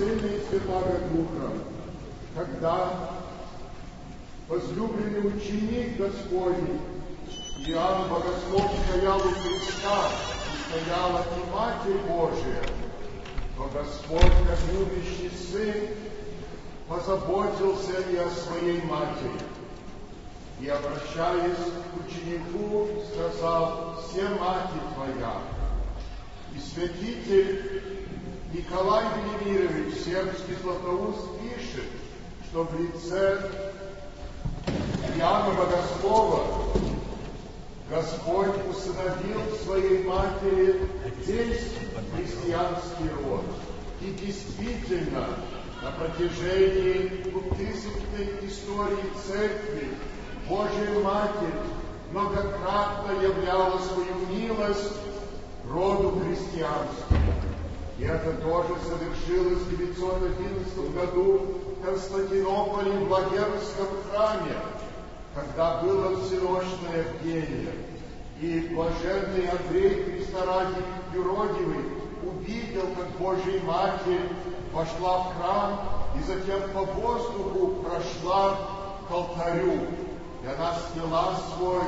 Сына и Святаго Духа, когда возлюбленный ученик Господень Иоанн Богослов стоял у креста, и стояла и Матерь Божия, то Господь, как любящий Сын, позаботился и о своей матери. И, обращаясь к ученику, сказал: «Все мати твоя». И святитель Николай Велимирович Сербский Златоуст пишет, что в лице Иоанна Богослова Господь усыновил своей матери весь христианский род. И действительно, на протяжении 2000-й истории Церкви Божия Матерь многократно являла свою милость роду христианскому. И это тоже совершилось в 911 году в Константинополе в Владимирском храме, когда было всенощное бдение. И блаженный Андрей Христа ради Юродивый увидел, как Божья Матерь вошла в храм и затем по воздуху прошла к алтарю. И она сняла свой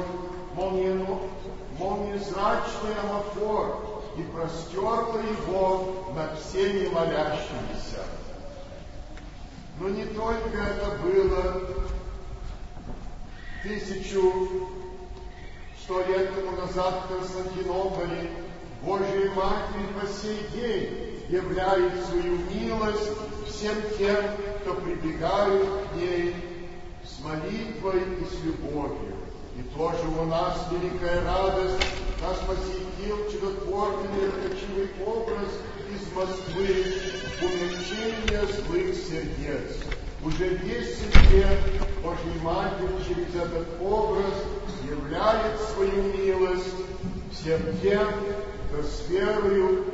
молниезрачный амафор и простерла его над всеми молящимися. Но не только это было 1100 лет тому назад в Константинополе. Божья Матерь по сей день являет свою милость всем тем, кто прибегает к ней с молитвой и с любовью. И тоже у нас великая радость. Нас посетил чудотворный мироточивый образ из Москвы, умягчение злых сердец. Уже весь секрет Божьей Матери через этот образ являет свою милость всем тем, кто с верою